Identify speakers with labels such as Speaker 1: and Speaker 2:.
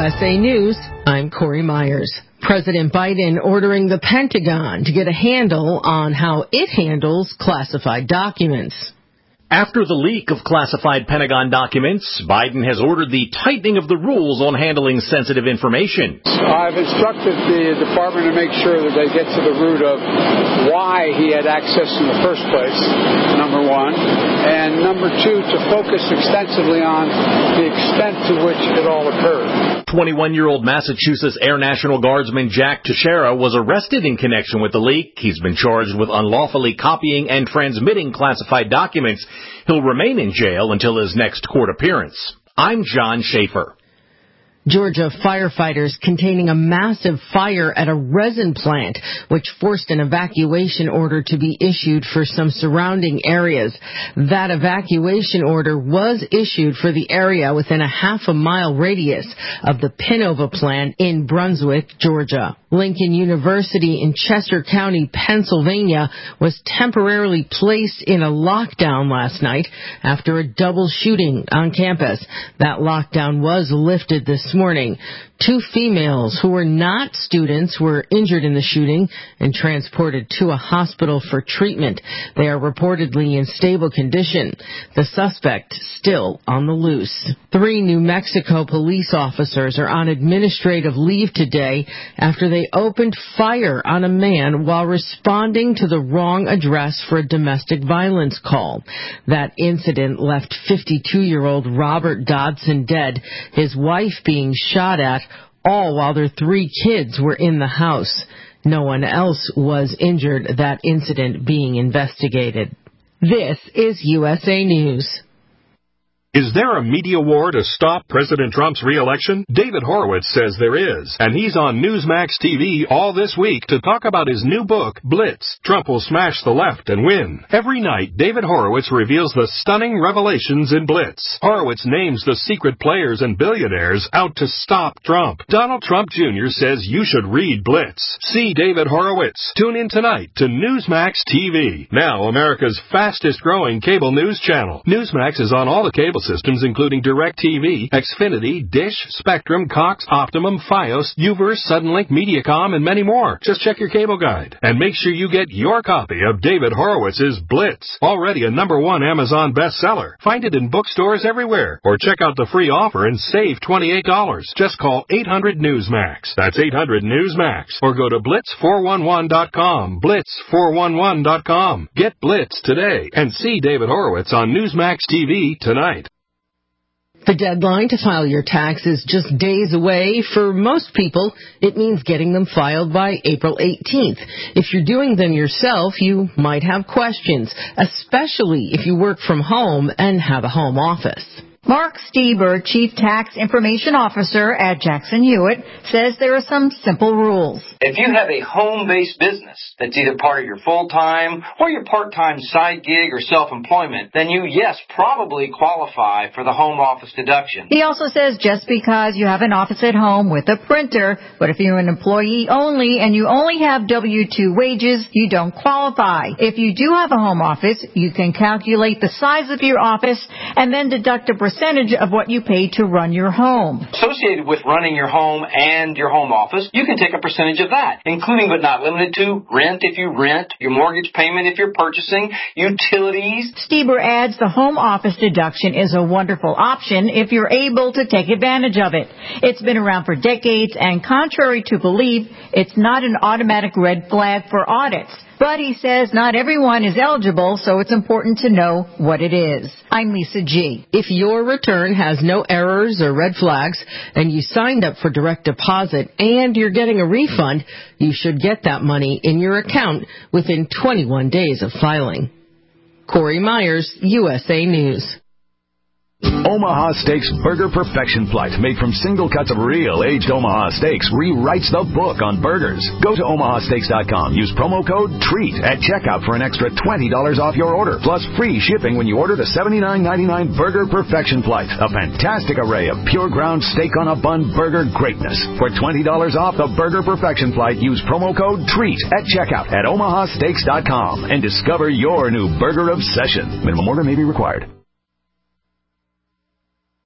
Speaker 1: USA News, I'm Corey Myers. President Biden ordering the Pentagon to get a handle on how it handles classified documents.
Speaker 2: After the leak of classified Pentagon documents, Biden has ordered the tightening of the rules on handling sensitive information.
Speaker 3: I've instructed the department to make sure that they get to the root of why he had access in the first place, number one, and number two, to focus extensively on the extent to which it all occurred.
Speaker 2: 21-year-old Massachusetts Air National Guardsman Jack Teixeira was arrested in connection with the leak. He's been charged with unlawfully copying and transmitting classified documents. He'll remain in jail until his next court appearance. I'm John Schaefer.
Speaker 1: Georgia firefighters containing a massive fire at a resin plant, which forced an evacuation order to be issued for some surrounding areas. That evacuation order was issued for the area within a half-a-mile radius of the Pinova plant in Brunswick, Georgia. Lincoln University in Chester County, Pennsylvania, was temporarily placed in a lockdown last night after a double shooting on campus. That lockdown was lifted this morning. 2 females who were not students were injured in the shooting and transported to a hospital for treatment. They are reportedly in stable condition. The suspect still on the loose. 3 New Mexico police officers are on administrative leave today after they opened fire on a man while responding to the wrong address for a domestic violence call. That incident left 52-year-old Robert Dodson dead, his wife being shot at, all while their 3 kids were in the house. No one else was injured, that incident being investigated. This is USA News.
Speaker 4: Is there a media war to stop President Trump's re-election? David Horowitz says there is, and he's on Newsmax TV all this week to talk about his new book, Blitz. Trump will smash the left and win. Every night, David Horowitz reveals the stunning revelations in Blitz. Horowitz names the secret players and billionaires out to stop Trump. Donald Trump Jr. says you should read Blitz. See David Horowitz. Tune in tonight to Newsmax TV. Now America's fastest growing cable news channel. Newsmax is on all the cable systems including DirecTV, Xfinity, Dish, Spectrum, Cox, Optimum, Fios, Uverse, Suddenlink, Mediacom, and many more. Just check your cable guide. And make sure you get your copy of David Horowitz's Blitz, already a #1 Amazon bestseller. Find it in bookstores everywhere, or check out the free offer and save $28. Just call 800-NEWSMAX. That's 800-NEWSMAX. Or go to Blitz411.com. Blitz411.com. Get Blitz today and see David Horowitz on Newsmax TV tonight.
Speaker 1: The deadline to file your tax is just days away. For most people, it means getting them filed by April 18th. If you're doing them yourself, you might have questions, especially if you work from home and have a home office.
Speaker 5: Mark Stieber, Chief Tax Information Officer at Jackson Hewitt, says there are some simple rules.
Speaker 6: If you have a home-based business that's either part of your full-time or your part-time side gig or self-employment, then you, yes, probably qualify for the home office deduction.
Speaker 5: He also says just because you have an office at home with a printer, but if you're an employee only and you only have W-2 wages, you don't qualify. If you do have a home office, you can calculate the size of your office and then deduct a percentage of what you pay to run your home.
Speaker 6: Associated with running your home and your home office, you can take a percentage of that, including but not limited to rent if you rent, your mortgage payment if you're purchasing, utilities.
Speaker 5: Stieber adds the home office deduction is a wonderful option if you're able to take advantage of it. It's been around for decades, and contrary to belief, it's not an automatic red flag for audits. But he says not everyone is eligible, so it's important to know what it is. I'm Lisa G.
Speaker 1: If your return has no errors or red flags and you signed up for direct deposit and you're getting a refund, you should get that money in your account within 21 days of filing. Corey Myers, USA News.
Speaker 7: Omaha Steaks Burger Perfection Flight, made from single cuts of real aged Omaha steaks, rewrites the book on burgers. Go to omahasteaks.com. Use promo code TREAT at checkout for an extra $20 off your order, plus free shipping when you order the $79.99 Burger Perfection Flight, a fantastic array of pure ground steak on a bun burger greatness. For $20 off the Burger Perfection Flight, use promo code TREAT at checkout at omahasteaks.com and discover your new burger obsession. Minimum order may be required.